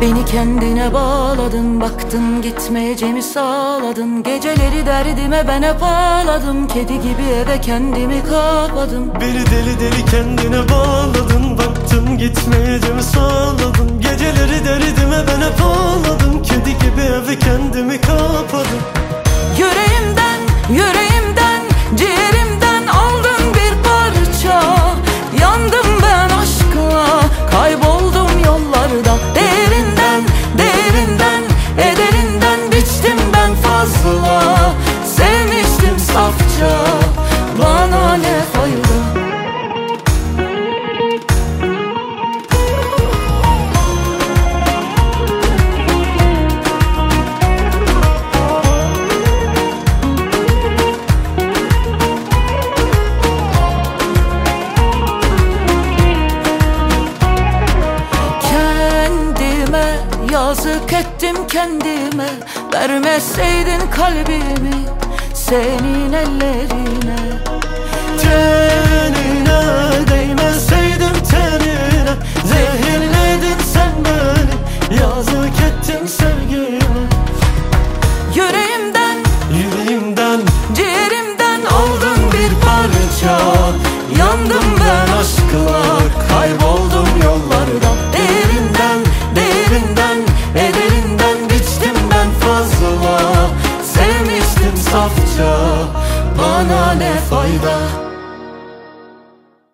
Beni kendine bağladın, baktın gitmeyeceğimi sağladın. Geceleri derdime ben hep ağladım, kedi gibi eve kendimi kapadım. Beni deli deli kendine bağladın, baktın gitmeyeceğimi sağladın. Geceleri derdime ben hep ağladım, kedi gibi eve kendimi kapadım. Yüreğimden, yüreğimden, ciğerimden aldın bir parça. Yandım ben aşkına, kayboldum yollarda. Derinden, derinden, ederinden biçtim ben fazla. Sevmiştim safça, bana ne fayda. Yazık ettim kendime, vermeseydin kalbimi senin ellerine. Tenine değmeseydim tenine, zehirledin sen beni, yazık ettin sevgime. Yüreğimden, yüreğimden, ciğerimden aldın bir parça. Yandım ben aşkla, kayboldum yollarda. Derinden, derinden, ederinden biçtim ben fazla. Sevmiştim safça, bana ne fayda.